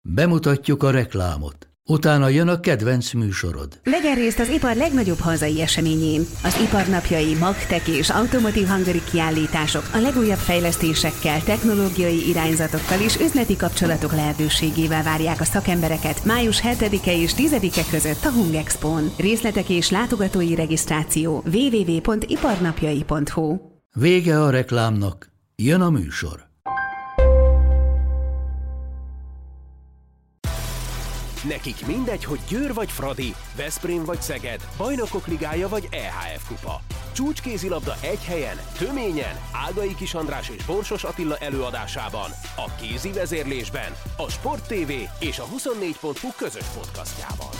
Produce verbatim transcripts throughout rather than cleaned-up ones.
Bemutatjuk a reklámot. Utána jön a kedvenc műsorod. Vegyen részt az ipar legnagyobb hazai eseményén. Az iparnapjai, Magtech és Automotive Hungary kiállítások a legújabb fejlesztésekkel, technológiai irányzatokkal és üzleti kapcsolatok lehetőségével várják a szakembereket május hetedike és tizedike között a Hungexpón. Részletek és látogatói regisztráció double-u double-u double-u pont iparnapjai pont hu. Vége a reklámnak, jön a műsor. Nekik mindegy, hogy Győr vagy Fradi, Veszprém vagy Szeged, Bajnokok Ligája vagy é há ef Kupa. Csúcskézilabda egy helyen, töményen, Ágai Kis András és Borsos Attila előadásában, a kézi vezérlésben, a Sport té vé és a huszonnégy pont hu közös podcastjában.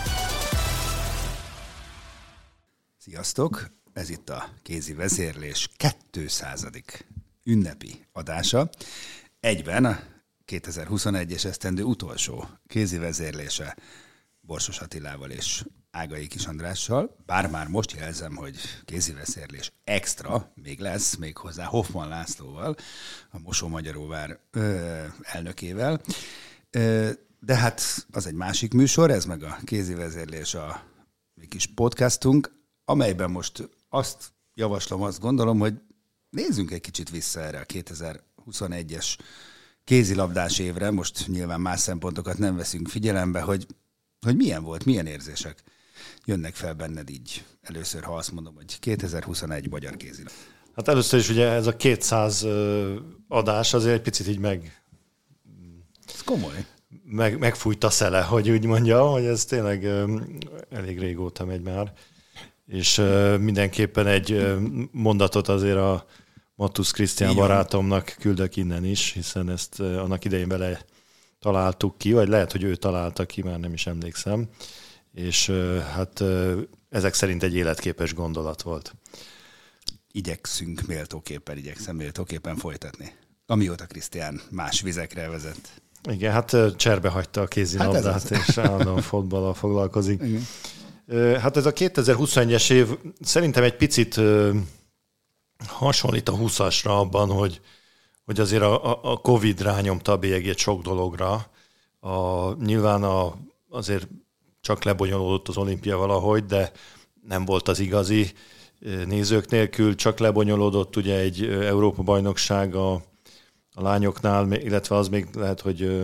Sziasztok! Ez itt a kézi vezérlés kétszázadik ünnepi adása. Egyben a kétezer-huszonegyes esztendő utolsó kézi vezérlése Borsos Attilával és Ágai Kis Andrással. Bár már most jelzem, hogy kézi vezérlés extra még lesz, méghozzá Hoffman Lászlóval, a Mosó-Magyaróvár ö, elnökével. Ö, de hát az egy másik műsor, ez meg a kézi vezérlés a mi kis podcastunk, amelyben most azt javaslom, azt gondolom, hogy nézzünk egy kicsit vissza erre a kétezer-huszonegyes kézilabdás évre, most nyilván más szempontokat nem veszünk figyelembe, hogy, hogy milyen volt, milyen érzések jönnek fel benned így először, ha azt mondom, hogy kétezer-huszonegy magyar kézilabda. Hát először is ugye ez a kétszáz adás azért egy picit így meg... Ez komoly. Meg, megfújt a szele, hogy úgy mondjam, hogy ez tényleg elég régóta megy már. És mindenképpen egy mondatot azért a Mattusz Krisztián barátomnak küldök innen is, hiszen ezt annak idején vele találtuk ki, vagy lehet, hogy ő találta ki, már nem is emlékszem. És hát ezek szerint egy életképes gondolat volt. Igyekszünk méltóképpen, igyekszem méltóképpen folytatni. Amióta Krisztián más vizekre vezet. Igen, hát cserbe hagyta a kézilabdát, hát és állandóan fotballal foglalkozik. Igen. Hát ez a kétezer-huszonegyes év szerintem egy picit hasonlít a huszasra abban, hogy, hogy azért a, a Covid rányomta a bélyegét sok dologra. A, nyilván a, azért csak lebonyolódott az olimpia valahogy, de nem volt az igazi nézők nélkül, csak lebonyolódott ugye egy Európa-bajnokság a, a lányoknál, illetve az még lehet, hogy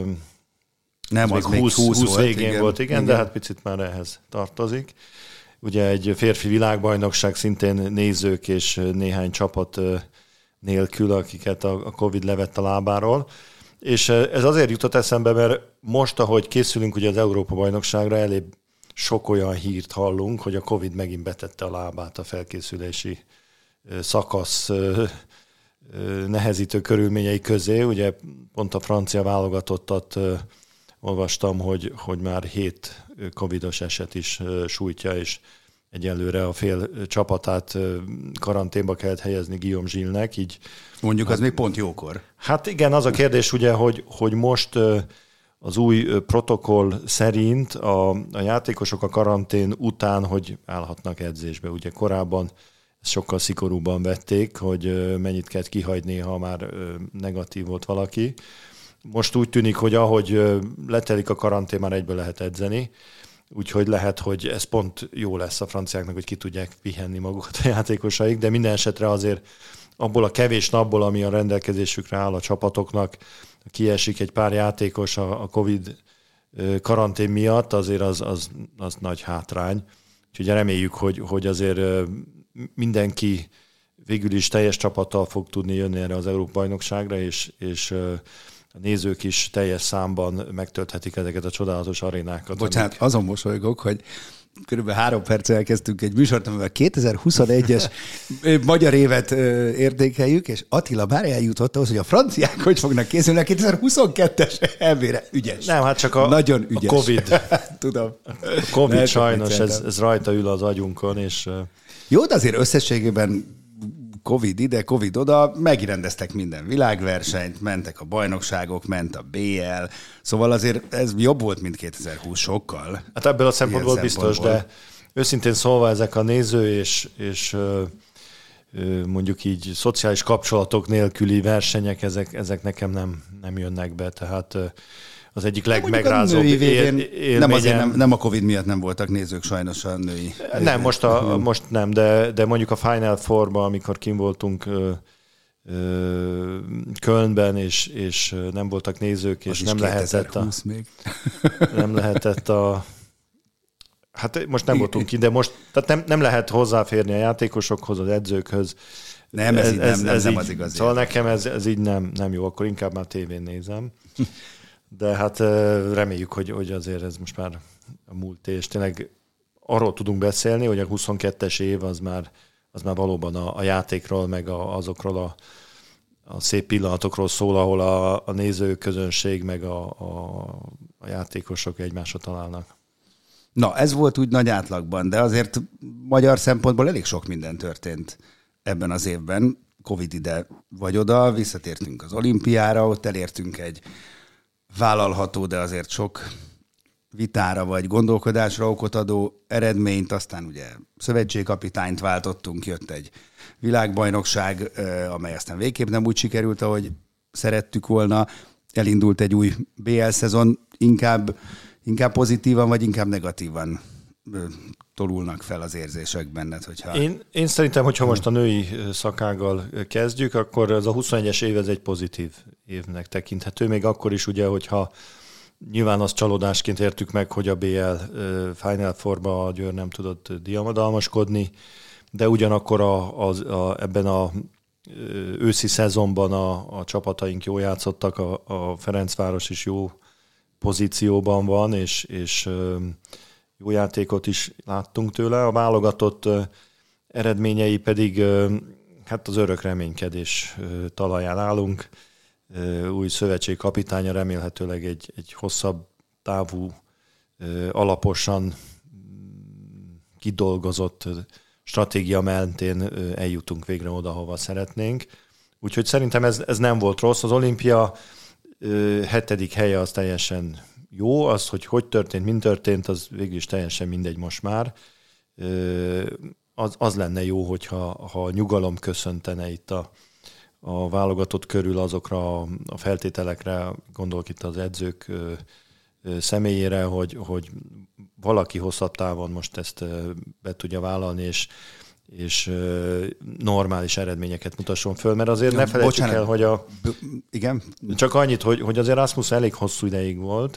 nem, az, az még húsz, húsz, húsz volt, végén igen, volt, igen, igen, de hát picit már ehhez tartozik. Ugye egy férfi világbajnokság szintén nézők és néhány csapat nélkül, akiket a Covid levett a lábáról. És ez azért jutott eszembe, mert most, ahogy készülünk ugye az Európa-bajnokságra, elég sok olyan hírt hallunk, hogy a Covid megint betette a lábát a felkészülési szakasz nehezítő körülményei közé. Ugye pont a francia válogatottat olvastam, hogy, hogy már hét covidos eset is sújtja, és egyelőre a fél csapatát karanténba kellett helyezni Guillaume Gilles-nek, így... Mondjuk az hát, még pont jókor. Hát igen, az a kérdés ugye, hogy, hogy most az új protokoll szerint a, a játékosok a karantén után, hogy állhatnak edzésbe. Ugye korábban ezt sokkal szigorúbban vették, hogy mennyit kell kihagyni, ha már negatív volt valaki. Most úgy tűnik, hogy ahogy letelik a karantén, már egyből lehet edzeni, úgyhogy lehet, hogy ez pont jó lesz a franciáknak, hogy ki tudják pihenni magukat a játékosaik, de minden esetre azért abból a kevés napból, ami a rendelkezésükre áll a csapatoknak, kiesik egy pár játékos a Covid karantén miatt, azért az, az, az nagy hátrány. Úgyhogy reméljük, hogy, hogy azért mindenki végül is teljes csapattal fog tudni jönni erre az Európa-bajnokságra, és, és a nézők is teljes számban megtölthetik ezeket a csodálatos arénákat. Bocsánat, amik... azon mosolygok, hogy körülbelül három perccel elkezdtünk egy műsort, amivel kétezer-huszonegyes magyar évet értékeljük, és Attila már eljutott ahhoz, hogy a franciák hogy fognak készülni a kétezer-huszonkettes é bé-re. Ügyes. Nem, hát csak a, Nagyon ügyes. a Covid. Tudom. A Covid lehet, sajnos, ez, ez rajta ül az agyunkon, és... Jó, de azért összességében Covid ide, Covid oda, megrendeztek minden világversenyt, mentek a bajnokságok, ment a bé el, szóval azért ez jobb volt, mint kétezer-húsz sokkal. Hát ebből a szempontból biztos, de őszintén szólva ezek a néző és, és mondjuk így szociális kapcsolatok nélküli versenyek, ezek, ezek nekem nem, nem jönnek be, tehát az egyik legmegrázóbb élményem. Nem, azért nem, nem a Covid miatt nem voltak nézők sajnos a női. Nem, most, a, most nem, de, de mondjuk a Final Four-ban, amikor kim voltunk ö, ö, Kölnben, és, és nem voltak nézők, és nem lehetett, a, még. nem lehetett a... Hát most nem voltunk ki, de most tehát nem, nem lehet hozzáférni a játékosokhoz, az edzőkhöz. Nem, ez, ez, így, nem, ez, nem, ez nem az igazi. Szóval nekem ez, ez így nem, nem jó, akkor inkább már tévén nézem. De hát reméljük, hogy, hogy azért ez most már a múlt, és tényleg arról tudunk beszélni, hogy a huszonkettes év az már, az már valóban a, a játékról, meg a, azokról a, a szép pillanatokról szól, ahol a, a nézőközönség, meg a, a, a játékosok egymásra találnak. Na, ez volt úgy nagy átlagban, de azért magyar szempontból elég sok minden történt ebben az évben. Covid ide vagy oda, visszatértünk az olimpiára, ott elértünk egy vállalható, de azért sok vitára vagy gondolkodásra okot adó eredményt, aztán ugye szövetségkapitányt váltottunk, jött egy világbajnokság, amely aztán végképp nem úgy sikerült, ahogy szerettük volna. Elindult egy új bé el szezon, inkább, inkább pozitívan, vagy inkább negatívan tolulnak fel az érzések benned, hogyha... Én, én szerintem, hogyha most a női szakággal kezdjük, akkor ez a huszonegyes év ez egy pozitív évnek tekinthető, még akkor is ugye, hogyha nyilván azt csalódásként értük meg, hogy a bé el Final Four-ba a Győr nem tudott diadalmaskodni, de ugyanakkor a, a, a, ebben a őszi szezonban a, a csapataink jól játszottak, a, a Ferencváros is jó pozícióban van, és, és jó játékot is láttunk tőle. A válogatott eredményei pedig hát az örök reménykedés talaján állunk. Új szövetség kapitánya remélhetőleg egy, egy hosszabb távú, alaposan kidolgozott stratégia mentén eljutunk végre oda, hova szeretnénk. Úgyhogy szerintem ez, ez nem volt rossz. Az olimpia hetedik helye az teljesen jó, az, hogy hogy történt, mint történt, az végül is teljesen mindegy most már. Az, az lenne jó, hogyha ha nyugalom köszöntene itt a, a válogatott körül azokra a, a feltételekre, gondolok itt az edzők személyére, hogy, hogy valaki hosszabb távon most ezt be tudja vállalni, és, és normális eredményeket mutasson föl, mert azért ja, ne felejtsük bocsánat. el, hogy a... Igen? Csak annyit, hogy, hogy azért Rasmus elég hosszú ideig volt,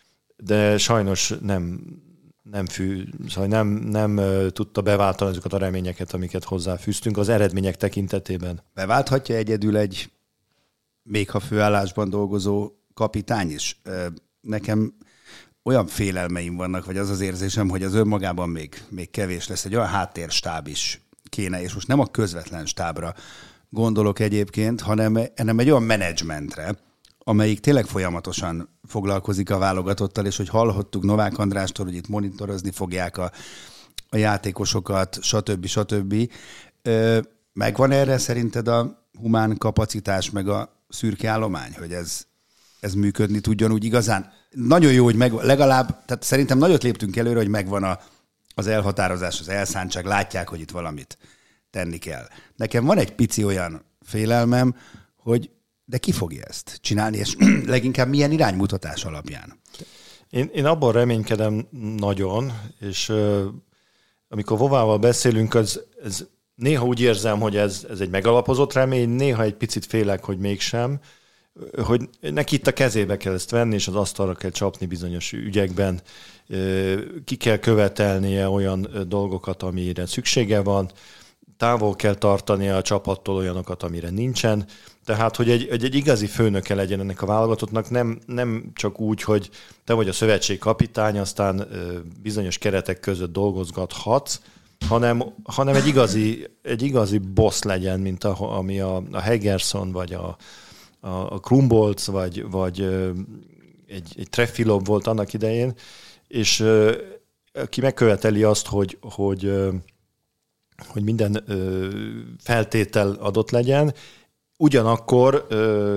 de sajnos nem, nem, fű, szóval nem, nem tudta beváltani azokat a reményeket, amiket hozzáfűztünk az eredmények tekintetében. Beválthatja egyedül egy még ha főállásban dolgozó kapitány is? Nekem olyan félelmeim vannak, vagy az az érzésem, hogy az önmagában még, még kevés lesz. Egy olyan háttérstáb is kéne, és most nem a közvetlen stábra gondolok egyébként, hanem, hanem egy olyan menedzsmentre, amelyik tényleg folyamatosan foglalkozik a válogatottal, és hogy hallhattuk Novák Andrástól, hogy itt monitorozni fogják a, a játékosokat, stb. stb. Megvan erre szerinted a humán kapacitás, meg a szürke állomány, hogy ez, ez működni tudjon úgy igazán? Nagyon jó, hogy meg, legalább, tehát szerintem nagyot léptünk előre, hogy megvan a, az elhatározás, az elszántság, látják, hogy itt valamit tenni kell. Nekem van egy pici olyan félelmem, hogy de ki fogja ezt csinálni, és leginkább milyen iránymutatás alapján? Én, én abban reménykedem nagyon, és uh, amikor Vovával beszélünk, az, ez néha úgy érzem, hogy ez, ez egy megalapozott remény, néha egy picit félek, hogy mégsem, hogy neki itt a kezébe kell ezt venni, és az asztalra kell csapni bizonyos ügyekben, ki kell követelnie olyan dolgokat, amire szüksége van, távol kell tartania a csapattól olyanokat, amire nincsen. Tehát, hogy egy, egy, egy igazi főnöke legyen ennek a válogatottnak, nem, nem csak úgy, hogy te vagy a szövetség kapitány, aztán bizonyos keretek között dolgozgathatsz, hanem, hanem egy igazi, egy igazi boss legyen, mint a, ami a, a Hegerson, vagy a, a, a Krumbolc, vagy, vagy egy, egy Trefilov volt annak idején, és ki megköveteli azt, hogy, hogy, hogy minden feltétel adott legyen, ugyanakkor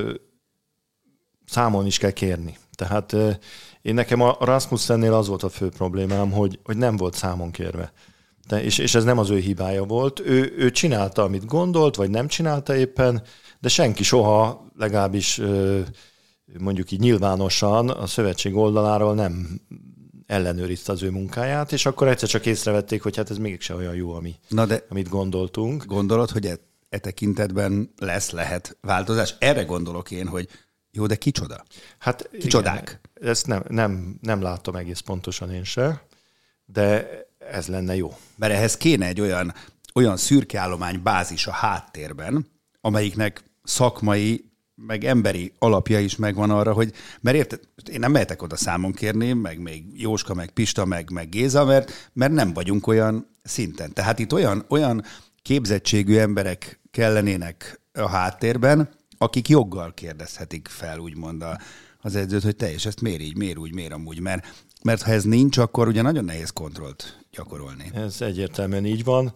számon is kell kérni. Tehát én nekem a Rasmussennél az volt a fő problémám, hogy, hogy nem volt számon kérve. De, és, és ez nem az ő hibája volt. Ő, ő csinálta, amit gondolt, vagy nem csinálta éppen, de senki soha, legalábbis ö, mondjuk így nyilvánosan a szövetség oldaláról nem ellenőrizte az ő munkáját, és akkor egyszer csak észrevették, hogy hát ez mégse olyan jó, ami, Na de amit gondoltunk. Gondolod, hogy e, e tekintetben lesz, lehet változás? Erre gondolok én, hogy jó, de kicsoda? Hát Kicsodák? Igen, ezt nem, nem, nem látom egész pontosan én se, de ez lenne jó. Mert ehhez kéne egy olyan, olyan szürkeállomány bázis a háttérben, amelyiknek szakmai, meg emberi alapja is megvan arra, hogy, mert érted, én nem mehetek oda számon kérni, meg még Jóska, meg Pista, meg, meg Géza, mert, mert nem vagyunk olyan szinten. Tehát itt olyan, olyan képzettségű emberek kellenének a háttérben, akik joggal kérdezhetik fel, úgymond a, az edzőt, hogy te és ezt miért így, miért úgy, miért amúgy, mert, mert ha ez nincs, akkor ugye nagyon nehéz kontrollt gyakorolni. Ez egyértelműen így van.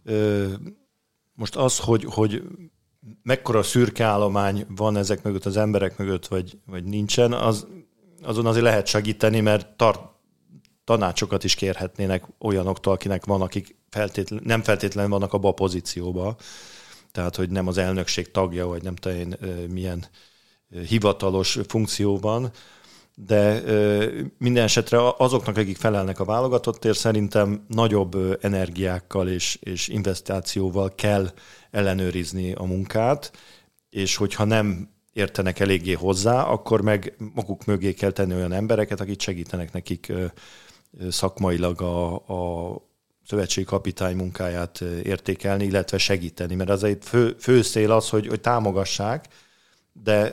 Most az, hogy, hogy mekkora szürke állomány van ezek mögött, az emberek mögött, vagy, vagy nincsen, az, azon azért lehet segíteni, mert tart, tanácsokat is kérhetnének olyanoktól, akinek van, akik feltétlen, nem feltétlenül vannak abban a pozícióban. Tehát, hogy nem az elnökség tagja, vagy nem tudom én milyen hivatalos funkcióban, de minden esetre azoknak, akik felelnek a válogatottért, szerintem nagyobb energiákkal és, és investációval kell ellenőrizni a munkát, és hogyha nem értenek eléggé hozzá, akkor meg maguk mögé kell tenni olyan embereket, akik segítenek nekik szakmailag a, a szövetségi kapitány munkáját értékelni, illetve segíteni, mert az egy fő, fő cél az, hogy, hogy támogassák, de,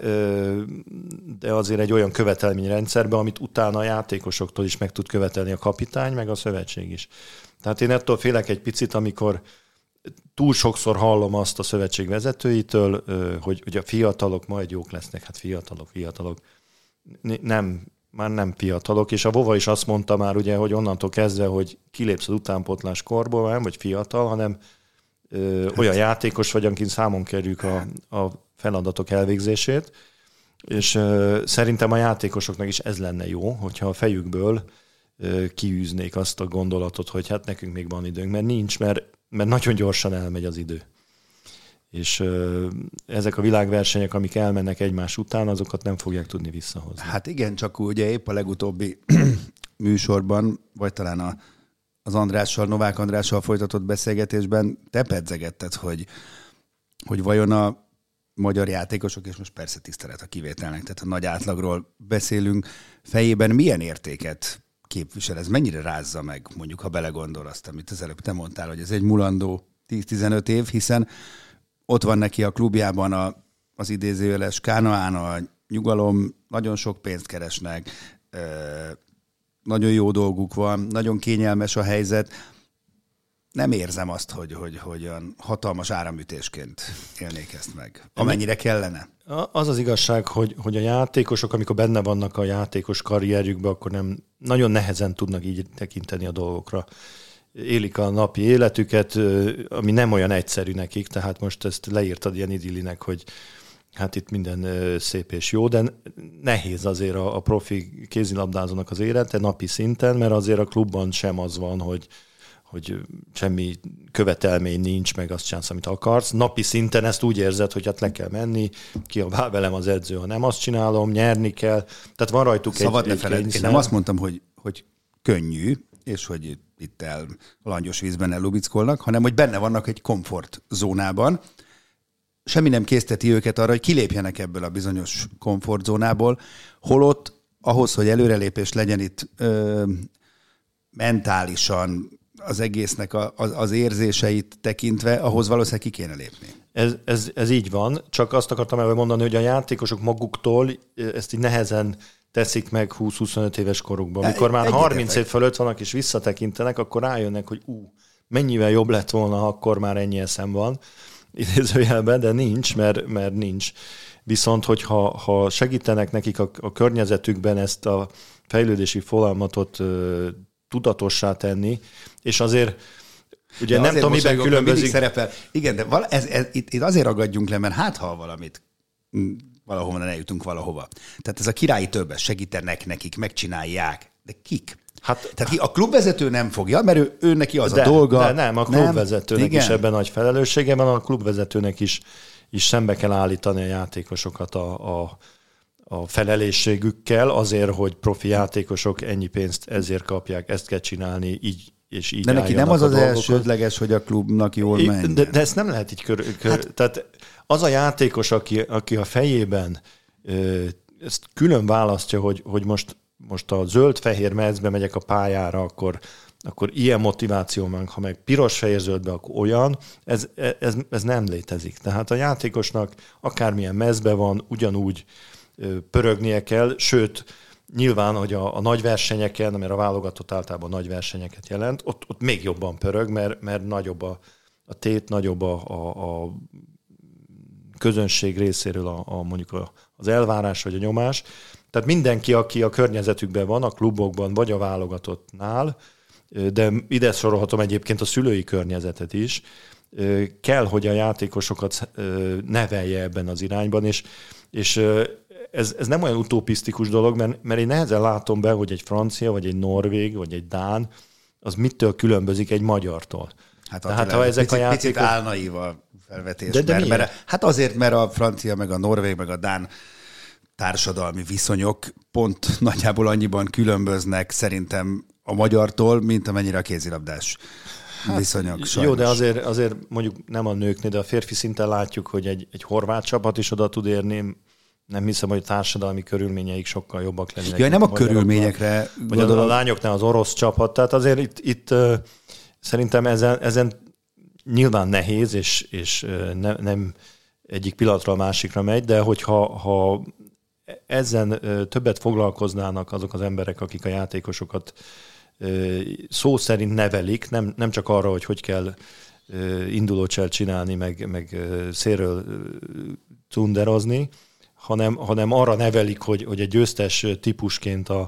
de azért egy olyan követelményrendszerben, amit utána a játékosoktól is meg tud követelni a kapitány, meg a szövetség is. Tehát én ettől félek egy picit, amikor túl sokszor hallom azt a szövetség vezetőitől, hogy, hogy a fiatalok majd jók lesznek, hát fiatalok, fiatalok. Nem, már nem fiatalok, és a Vova is azt mondta már, ugye, hogy onnantól kezdve, hogy kilépsz az utánpótlás korból, nem vagy fiatal, hanem ö, hát. olyan játékos vagy, akin számon kerüljük a, a feladatok elvégzését, és ö, szerintem a játékosoknak is ez lenne jó, hogyha a fejükből ö, kiűznék azt a gondolatot, hogy hát nekünk még van időnk, mert nincs, mert, mert nagyon gyorsan elmegy az idő. És ö, ezek a világversenyek, amik elmennek egymás után, azokat nem fogják tudni visszahozni. Hát igen, csak ugye épp a legutóbbi műsorban, vagy talán a, az Andrással, Novák Andrással folytatott beszélgetésben te pedzegetted, hogy, hogy vajon a magyar játékosok, és most persze tisztelet a kivételnek, tehát a nagy átlagról beszélünk, fejében milyen értéket képvisel? Ez mennyire rázza meg, mondjuk, ha belegondol azt, amit az előbb te mondtál, hogy ez egy mulandó tíz-tizenöt év, hiszen ott van neki a klubjában a, az idézőjeles Kánaán, a nyugalom, nagyon sok pénzt keresnek, nagyon jó dolguk van, nagyon kényelmes a helyzet. Nem érzem azt, hogy, hogy, hogy olyan hatalmas áramütésként élnék ezt meg, amennyire kellene. Az az igazság, hogy, hogy a játékosok, amikor benne vannak a játékos karrierjükben, akkor nem nagyon nehezen tudnak így tekinteni a dolgokra. Élik a napi életüket, ami nem olyan egyszerű nekik, tehát most ezt leírtad ilyen idillinek, hogy hát itt minden szép és jó, de nehéz azért a profi kézilabdázónak az élete napi szinten, mert azért a klubban sem az van, hogy, hogy semmi követelmény nincs, meg azt csinálsz, amit akarsz. Napi szinten ezt úgy érzed, hogy hát le kell menni, kiabál velem az edző, ha nem azt csinálom, nyerni kell. Tehát van rajtuk Szabad egy, egy kényszer. Én nem azt mondtam, hogy, hogy könnyű, és hogy itt el langyos vízben ellubickolnak, hanem hogy benne vannak egy komfortzónában. Semmi nem készteti őket arra, hogy kilépjenek ebből a bizonyos komfortzónából, holott ahhoz, hogy előrelépés legyen itt ö, mentálisan, az egésznek a, az, az érzéseit tekintve, ahhoz valószínűleg ki kéne lépni. Ez, ez, ez így van, csak azt akartam elmondani, hogy a játékosok maguktól ezt így nehezen teszik meg húsz-huszonöt éves korukban. Amikor már harminc év fölött vannak és visszatekintenek, akkor rájönnek, hogy ú, mennyivel jobb lett volna, ha akkor már ennyi eszem van, idézőjelben, de nincs, mert, mert nincs. Viszont, hogyha ha segítenek nekik a, a környezetükben ezt a fejlődési folyamatot ö, tudatossá tenni, és azért ugye de nem tudom, miben különbözik. Szerepel. Igen, de vala, ez, ez, itt, itt azért ragadjunk le, mert hát ha valamit valahova ne jutunk valahova. Tehát ez a királyi többes, segítenek nekik, megcsinálják. De kik? Hát, Tehát ki, a klubvezető nem fogja, mert ő, ő neki az de, a dolga. De nem, a klubvezetőnek nem. is ebben nagy felelőssége van, a klubvezetőnek is, is szembe kell állítani a játékosokat a, a, a felelősségükkel azért, hogy profi játékosok ennyi pénzt ezért kapják, ezt kell csinálni, így és így. De neki nem az az elsődleges, hogy a klubnak jól menjen. De, de ezt nem lehet így kör... kör hát, tehát az a játékos, aki, aki a fejében ö, ezt külön választja, hogy, hogy most, most a zöld-fehér mezbe megyek a pályára, akkor, akkor ilyen motiváció van, ha meg piros-fehér-zöldbe, akkor olyan, ez, ez, ez nem létezik. Tehát a játékosnak akármilyen mezbe van, ugyanúgy ö, pörögnie kell, sőt, nyilván, hogy a, a nagy versenyeken, mert a válogatott általában nagy versenyeket jelent, ott, ott még jobban pörög, mert, mert nagyobb a, a tét, nagyobb a, a, a közönség részéről a, a, mondjuk a, az elvárás vagy a nyomás. Tehát mindenki, aki a környezetükben van, a klubokban vagy a válogatottnál, de ide sorolhatom egyébként a szülői környezetet is, kell, hogy a játékosokat nevelje ebben az irányban, és, és Ez, ez nem olyan utopisztikus dolog, mert, mert én nehezen látom be, hogy egy francia, vagy egy norvég, vagy egy dán, az mitől különbözik egy magyartól. Hát Tehát, ha ezek picit, a játékok... Picit álnaív a felvetés. De, de mert, mert, hát azért, mert a francia, meg a norvég, meg a dán társadalmi viszonyok pont nagyjából annyiban különböznek szerintem a magyartól, mint amennyire a kézilabdás hát, viszonyok. Sajnos. Jó, de azért, azért mondjuk nem a nőknél, de a férfi szinten látjuk, hogy egy, egy horvát csapat is oda tud érni. Nem hiszem, hogy társadalmi körülményeik sokkal jobbak lennének. Ja, nem a körülményekre vagy a, a lányoknál az orosz csapat. Tehát azért itt, itt uh, szerintem ezen, ezen nyilván nehéz, és, és uh, ne, nem egyik pillanatra a másikra megy, de hogyha ha ezen uh, többet foglalkoznának azok az emberek, akik a játékosokat uh, szó szerint nevelik, nem, nem csak arra, hogy hogy kell uh, indulócselt csinálni, meg, meg uh, szélről uh, tunderozni, hanem, hanem arra nevelik, hogy, hogy egy győztes típusként a,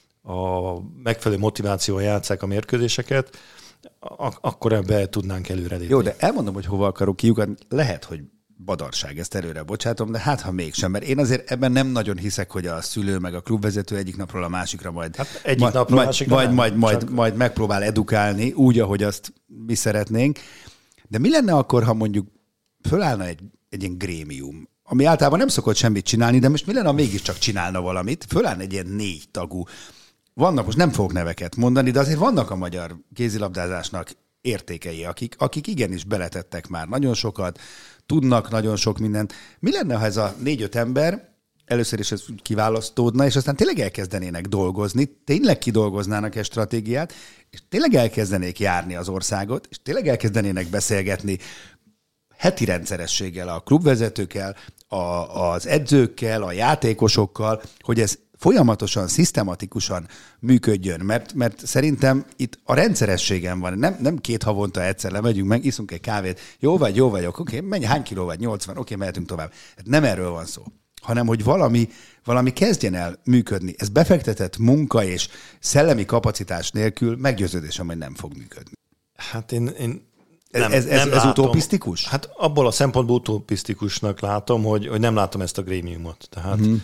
a megfelelő motivációval játsszák a mérkőzéseket, ak- akkor ebbe tudnánk előrelépni. Jó, de elmondom, hogy hova akarok kiukadni. Lehet, hogy badarság, ezt előre bocsátom, de hát ha mégsem, mert én azért ebben nem nagyon hiszek, hogy a szülő meg a klubvezető egyik napról a másikra majd, hát egyik majd, napról majd, másikra majd, nem, majd, majd, csak... majd megpróbál edukálni úgy, ahogy azt mi szeretnénk. De mi lenne akkor, ha mondjuk fölállna egy, egy ilyen grémium, ami általában nem szokott semmit csinálni, de most mi lenne, ha mégiscsak csinálna valamit? Fölállna egy ilyen négy tagú. Vannak, most nem fogok neveket mondani, de azért vannak a magyar kézilabdázásnak értékei, akik, akik igenis beletettek már nagyon sokat, tudnak nagyon sok mindent. Mi lenne, ha ez a négy-öt ember először is ez kiválasztódna, és aztán tényleg elkezdenének dolgozni, tényleg kidolgoznának egy stratégiát, és tényleg elkezdenék járni az országot, és tényleg elkezdenének beszélgetni heti rendszerességgel a klubvezetőkkel, a, az edzőkkel, a játékosokkal, hogy ez folyamatosan, szisztematikusan működjön, mert, mert szerintem itt a rendszerességen van. Nem, nem két havonta egyszer lemegyünk meg, iszunk egy kávét, jó vagy, jó vagyok, oké, menj, hány kiló vagy, nyolcvan, oké, mehetünk tovább. Hát nem erről van szó, hanem hogy valami, valami kezdjen el működni. Ez befektetett munka és szellemi kapacitás nélkül meggyőződésem, hogy nem fog működni. Hát én... én... Nem, ez ez, ez utopisztikus? Hát abból a szempontból utopisztikusnak látom, hogy, hogy nem látom ezt a grémiumot. Tehát mm-hmm.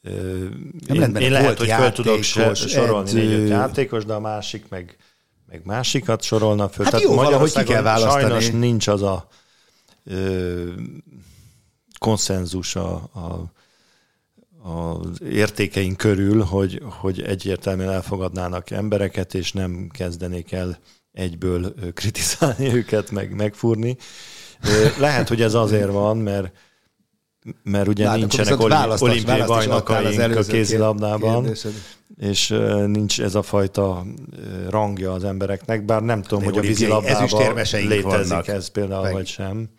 én, én, én lehet, hogy föl tudok sorolni négy-öt játékos, de a másik meg, meg másikat sorolna föl. Hát Tehát jó, valahogy ki kell választani. Sajnos nincs az a ö, konszenzus a, a, az értékeink körül, hogy, hogy egyértelműen elfogadnának embereket, és nem kezdenék el egyből kritizálni őket, meg megfúrni. Lehet, hogy ez azért van, mert, mert ugye Látom, nincsenek olimpiai bajnokaink a kézilabdában, kérdésed. És nincs ez a fajta rangja az embereknek, bár nem tudom, de hogy a vízilabdában létezik vannak. Ez például, meg. Vagy sem.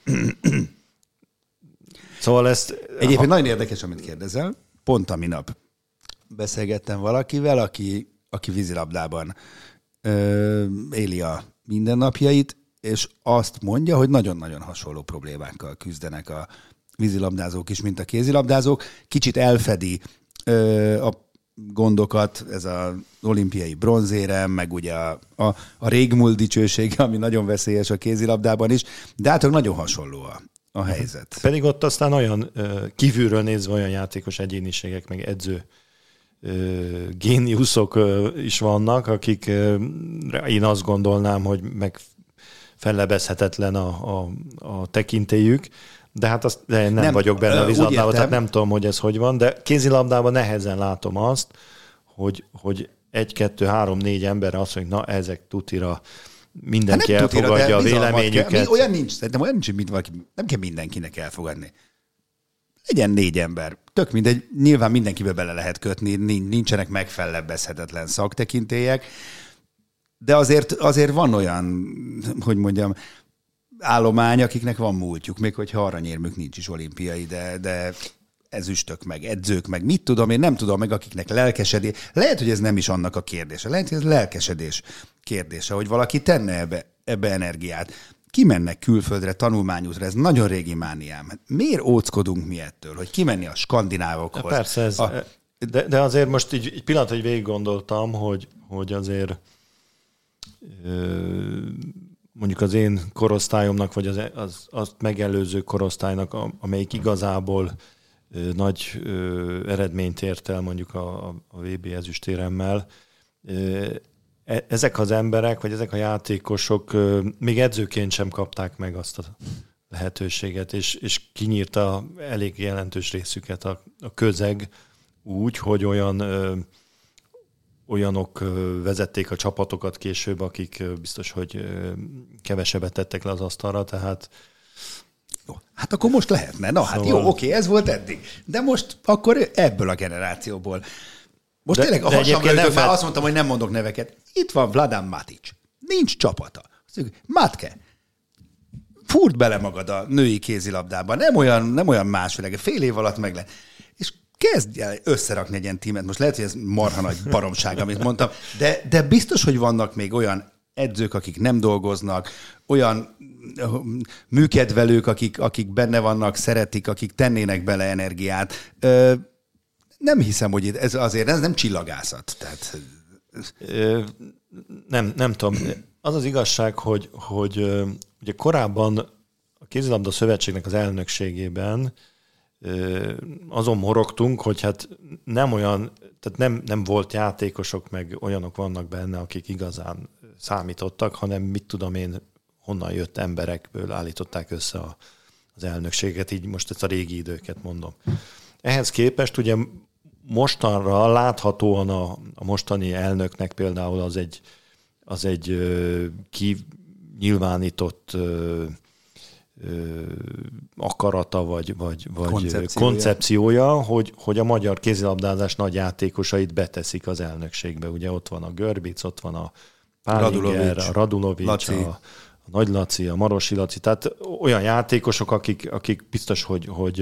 Szóval ezt... Egyébként ha... nagyon érdekes, amit kérdezel. Pont a minap beszélgettem valakivel, aki, aki vízilabdában éli a mindennapjait, és azt mondja, hogy nagyon-nagyon hasonló problémákkal küzdenek a vízilabdázók is, mint a kézilabdázók. Kicsit elfedi ö, a gondokat, ez az olimpiai bronzérem, meg ugye a, a, a régmúlt dicsősége, ami nagyon veszélyes a kézilabdában is, de hát nagyon hasonló a, a helyzet. Pedig ott aztán olyan kívülről nézve olyan játékos egyéniségek, meg edző géniuszok is vannak, akik én azt gondolnám, hogy meg fellebezhetetlen a, a, a tekintélyük, De hát azt, de nem, nem vagyok benne ö, a vízilabdában, tehát nem tudom, hogy ez hogy van, de kézilabdában nehezen látom azt, hogy, hogy egy, kettő, három, négy emberre azt mondjuk, na ezek tutira mindenki hát elfogadja tutira, a véleményüket. Kell. Olyan nincs, szerintem olyan nincs, hogy mit valaki, nem kell mindenkinek elfogadni. Legyen négy ember. Tök mindegy, nyilván mindenkibe bele lehet kötni, nincsenek megfellebbezhetetlen szaktekintélyek, de azért, azért van olyan, hogy mondjam, állomány, akiknek van múltjuk, még hogyha aranyérmük nincs is olimpiai, de, de ezüstök meg, edzők meg, mit tudom, én nem tudom meg, akiknek lelkesedés. Lehet, hogy ez nem is annak a kérdése, lehet, hogy ez lelkesedés kérdése, hogy valaki tenne ebbe, ebbe energiát. Kimennek külföldre, tanulmányútra, ez nagyon régi mániám. Miért óckodunk mi ettől, hogy kimenni a skandinávokhoz? Persze, ez, a... de, de azért most így, egy pillanat, hogy végig gondoltam, hogy, hogy azért ö, mondjuk az én korosztályomnak, vagy az, az, az megelőző korosztálynak, amelyik igazából ö, nagy ö, eredményt ért el mondjuk a, a vé bé ezüstéremmel, ö, ezek az emberek, vagy ezek a játékosok még edzőként sem kapták meg azt a lehetőséget, és, és kinyírta elég jelentős részüket a, a közeg úgy, hogy olyan ö, olyanok ö, vezették a csapatokat később, akik ö, biztos, hogy ö, kevesebbet tettek le az asztalra, tehát jó, hát akkor most lehetne. Na hát szóval... jó, oké, ez volt eddig. De most akkor ebből a generációból. Most de, tényleg a hasamlőtől már azt mondtam, hogy nem mondok neveket. Itt van Vladan Matic. Nincs csapata. Matke, fúrd bele magad a női kézilabdába. Nem olyan, nem olyan másfél, fél év alatt meg le. És kezdj el összerakni egy ilyen tímet. Most lehet, hogy ez marha nagy baromság, amit mondtam, de, de biztos, hogy vannak még olyan edzők, akik nem dolgoznak, olyan műkedvelők, akik, akik benne vannak, szeretik, akik tennének bele energiát. Ö, Nem hiszem, hogy ez azért ez nem csillagászat. Tehát... Nem, nem tudom. Az az igazság, hogy, hogy ugye korábban a kézilabda szövetségnek az elnökségében azon morogtunk, hogy hát nem olyan, tehát nem, nem volt játékosok, meg olyanok vannak benne, akik igazán számítottak, hanem mit tudom én, honnan jött emberekből állították össze a, az elnökséget, így most ezt a régi időket mondom. Ehhez képest ugye mostanra láthatóan a, a mostani elnöknek például az egy, az egy ö, kinyilvánított ö, ö, akarata vagy, vagy, vagy koncepciója, koncepciója hogy, hogy a magyar kézilabdázás nagy játékosait beteszik az elnökségbe. Ugye ott van a Görbic, ott van a Pálinger, a Radulovics, a, a Nagy Laci, a Marosi Laci, tehát olyan játékosok, akik, akik biztos, hogy, hogy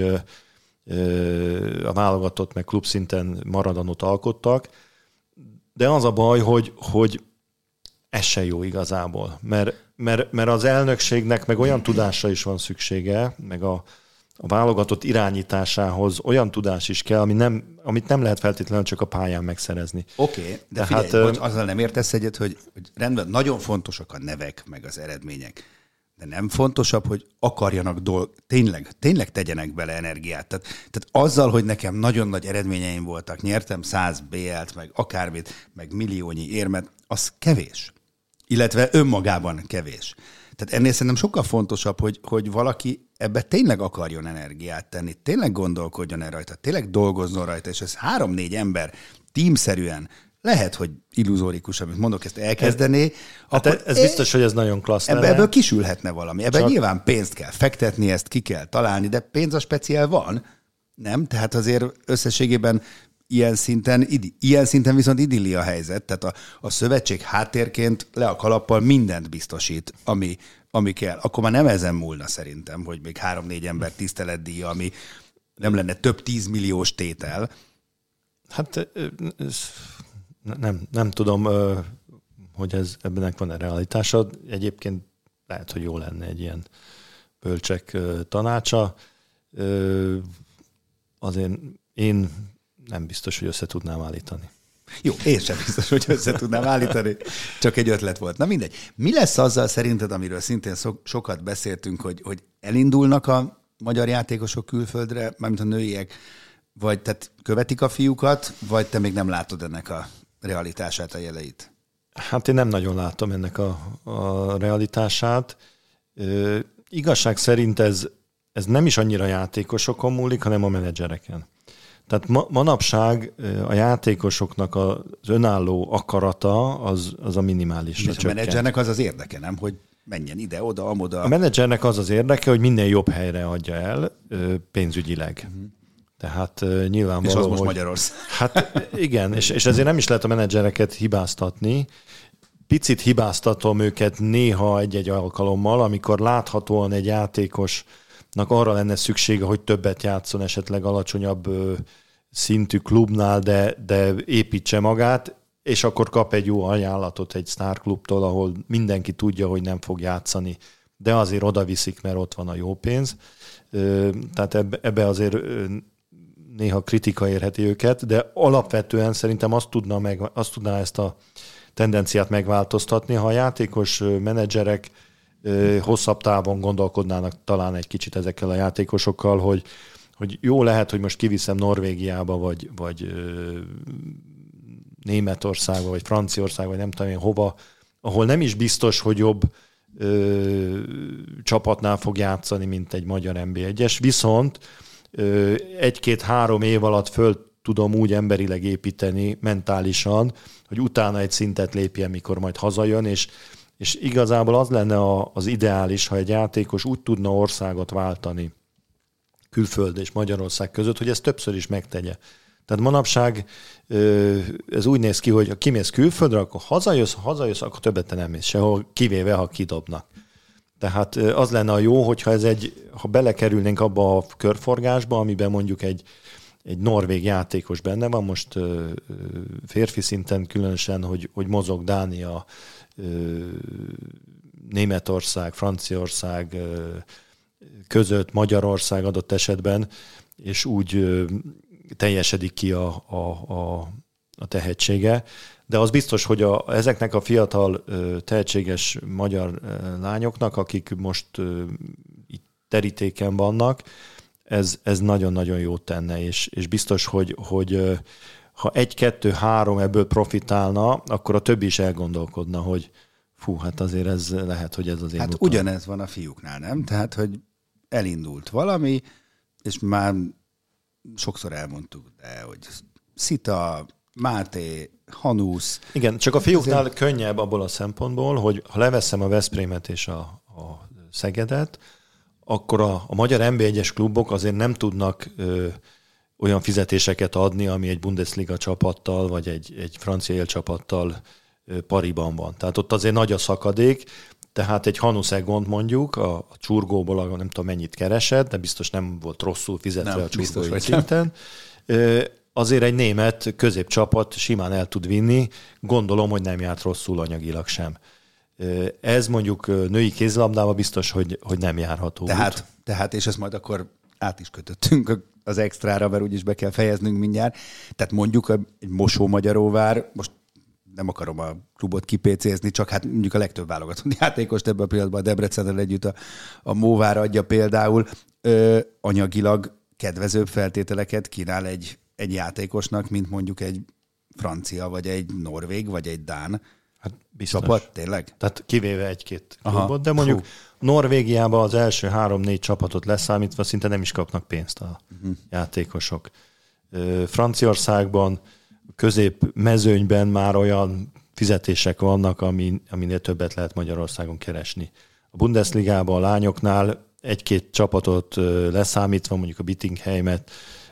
a válogatott meg klubszinten maradanot alkottak, de az a baj, hogy, hogy ez se jó igazából, mert, mert, mert az elnökségnek meg olyan tudásra is van szüksége, meg a, a válogatott irányításához olyan tudás is kell, ami nem, amit nem lehet feltétlenül csak a pályán megszerezni. Oké, okay, de Tehát, figyelj, hogy azzal nem értesz egyet, hogy, hogy rendben, nagyon fontosak a nevek, meg az eredmények, de nem fontosabb, hogy akarjanak dolg, tényleg, tényleg tegyenek bele energiát. Tehát, tehát azzal, hogy nekem nagyon nagy eredményeim voltak, nyertem száz bé el-t, meg akármit, meg milliónyi érmet, az kevés. Illetve önmagában kevés. Tehát ennél szerintem sokkal fontosabb, hogy, hogy valaki ebbe tényleg akarjon energiát tenni, tényleg gondolkodjon el rajta, tényleg dolgozzon rajta, és ez három-négy ember tímszerűen lehet, hogy illuzórikus, amit mondok, ezt elkezdené. Hát akkor ez biztos, hogy ez nagyon klassz ebbe, ebből kisülhetne valami. Ebben Csak... nyilván pénzt kell fektetni, ezt ki kell találni, de pénz a speciál van, nem? Tehát azért összességében ilyen szinten, ilyen szinten viszont idilli a helyzet. Tehát a, a szövetség háttérként le a kalappal mindent biztosít, ami, ami kell. Akkor már nem ezen múlna szerintem, hogy még három-négy ember tiszteletdíja, ami nem lenne több tízmilliós tétel. Hát ez... Nem, nem tudom, hogy ez ebbenek van-e realitása. Egyébként lehet, hogy jó lenne egy ilyen bölcsek tanácsa. Azért én nem biztos, hogy össze tudnám állítani. Jó, én sem biztos, hogy össze tudnám állítani. Csak egy ötlet volt. Na mindegy. Mi lesz azzal szerinted, amiről szintén so- sokat beszéltünk, hogy, hogy elindulnak a magyar játékosok külföldre, mármint a nőiek, vagy tehát követik a fiúkat, vagy te még nem látod ennek a realitását, a jeleit? Hát én nem nagyon látom ennek a, a realitását. Ö, igazság szerint ez, ez nem is annyira játékosokon múlik, hanem a menedzsereken. Tehát ma, manapság a játékosoknak az önálló akarata az, az a minimálisra csökkent. A menedzsernek az az érdeke, nem? Hogy menjen ide, oda, amoda. A menedzsernek az az érdeke, hogy minél jobb helyre adja el pénzügyileg. Uh-huh. Tehát nyilvánvaló, és az most hogy, Magyarország. Hát igen, és, és ezért nem is lehet a menedzsereket hibáztatni. Picit hibáztatom őket néha egy-egy alkalommal, amikor láthatóan egy játékosnak arra lenne szüksége, hogy többet játszon esetleg alacsonyabb szintű klubnál, de, de építse magát, és akkor kap egy jó ajánlatot egy sztárklubtól, ahol mindenki tudja, hogy nem fog játszani, de azért oda viszik, mert ott van a jó pénz. Tehát ebbe azért néha kritika érheti őket, de alapvetően szerintem azt tudna, meg, azt tudná ezt a tendenciát megváltoztatni, ha a játékos menedzserek hosszabb távon gondolkodnának talán egy kicsit ezekkel a játékosokkal, hogy, hogy jó lehet, hogy most kiviszem Norvégiába, vagy, vagy Németországba, vagy Franciaországba, vagy nem tudom én hova, ahol nem is biztos, hogy jobb ö, csapatnál fog játszani, mint egy magyar en bé egyes, viszont ö, egy-két-három év alatt föl tudom úgy emberileg építeni mentálisan, hogy utána egy szintet lépjen, mikor majd hazajön, és, és igazából az lenne a, az ideális, ha egy játékos úgy tudna országot váltani külföld és Magyarország között, hogy ezt többször is megtegye. Tehát manapság ez úgy néz ki, hogy ha kimész külföldre, akkor hazajössz, ha hazajössz, akkor többet te nem mész sehol, kivéve, ha kidobnak. Tehát az lenne a jó, hogyha ez egy, ha belekerülnénk abba a körforgásba, amiben mondjuk egy, egy norvég játékos benne van, most férfi szinten különösen, hogy, hogy mozog Dánia, Németország, Franciaország között, Magyarország adott esetben, és úgy teljesedik ki a, a, a, a tehetsége. De az biztos, hogy a, ezeknek a fiatal, tehetséges magyar lányoknak, akik most itt terítéken vannak, ez, ez nagyon-nagyon jót tenne, és, és biztos, hogy, hogy ha egy-kettő-három ebből profitálna, akkor a többi is elgondolkodna, hogy fú, hát azért ez lehet, hogy ez az én Hát utam. Ugyanez van a fiúknál, nem? Tehát, hogy elindult valami, és már sokszor elmondtuk, de hogy Szita, Máté, Hanusz. Igen, csak a fiúknál azért könnyebb abból a szempontból, hogy ha leveszem a Veszprémet és a, a Szegedet, akkor a, a magyar en bé egyes klubok azért nem tudnak ö, olyan fizetéseket adni, ami egy Bundesliga csapattal, vagy egy, egy francia élcsapattal ö, pariban van. Tehát ott azért nagy a szakadék, tehát egy Hanusz Egont mondjuk, a, a csurgóból nem tudom mennyit keresett, de biztos nem volt rosszul fizetve nem, a csurgói szinten. Ö, azért egy német középcsapat simán el tud vinni, gondolom, hogy nem járt rosszul anyagilag sem. Ez mondjuk női kézilabdában biztos, hogy, hogy nem járható. Tehát, tehát, és ezt majd akkor át is kötöttünk az extrára, mert úgyis be kell fejeznünk mindjárt. Tehát mondjuk egy Mosó-Magyaróvár, most nem akarom a klubot kipécézni, csak hát mondjuk a legtöbb válogatott játékost ebben a pillanatban a Debrecennel együtt a, a Móvár adja például, ö, anyagilag kedvezőbb feltételeket kínál egy, egy játékosnak, mint mondjuk egy francia, vagy egy norvég, vagy egy dán. Hát biztos. Csapat, tényleg? Tehát kivéve egy-két klubot, Aha. de mondjuk Fú. Norvégiában az első három-négy csapatot leszámítva szinte nem is kapnak pénzt a uh-huh. játékosok. Franciaországban, közép mezőnyben már olyan fizetések vannak, ami, aminél többet lehet Magyarországon keresni. A Bundesligában a lányoknál egy-két csapatot leszámítva, mondjuk a Bittingheimet,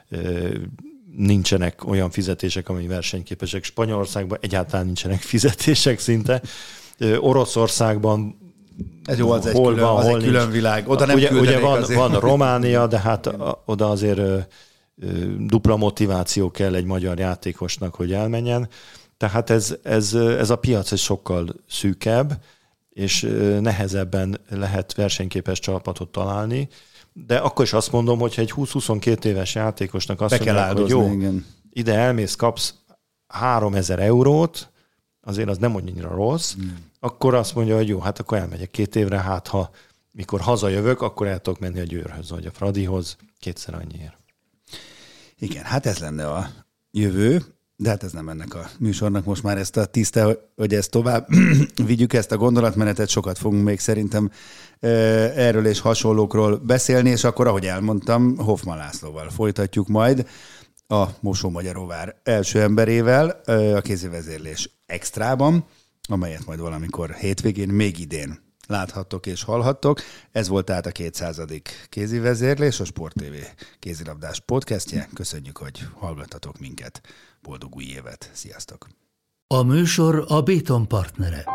nincsenek olyan fizetések, ami versenyképesek. Spanyolországban egyáltalán nincsenek fizetések szinte. Oroszországban ez jó, az, hol egy, külön, van, az hol egy külön nincs. világ. Oda nem ugye ugye van, azért. van Románia, de hát a, oda azért ö, ö, dupla motiváció kell egy magyar játékosnak, hogy elmenjen. Tehát ez, ez, ez a piac egy sokkal szűkebb, és nehezebben lehet versenyképes csapatot találni. De akkor is azt mondom, hogy egy húsz-huszonkettő éves játékosnak azt Be mondják, hogy jó, igen. ide elmész, kapsz háromezer eurót, azért az nem annyira rossz, mm. akkor azt mondja, hogy jó, hát akkor elmegyek két évre, hát ha mikor hazajövök, akkor el tudok menni a Győrhöz, vagy a Fradihoz, kétszer annyiért. Igen, hát ez lenne a jövő. De hát ez nem ennek a műsornak most már ezt a tiszte, hogy ezt tovább vigyük, ezt a gondolatmenetet, sokat fogunk még szerintem erről és hasonlókról beszélni, és akkor, ahogy elmondtam, Hoffman Lászlóval folytatjuk majd a Mosó-Magyaróvár első emberével a kézivezérlés extrában, amelyet majd valamikor hétvégén, még idén láthattok és hallhattok. Ez volt tehát a kétszázadik kézivezérlés, a Sport té vé kézilabdás podcastje. Köszönjük, hogy hallgattatok minket. Boldog új évet! Sziasztok! A műsor a Béton partnere.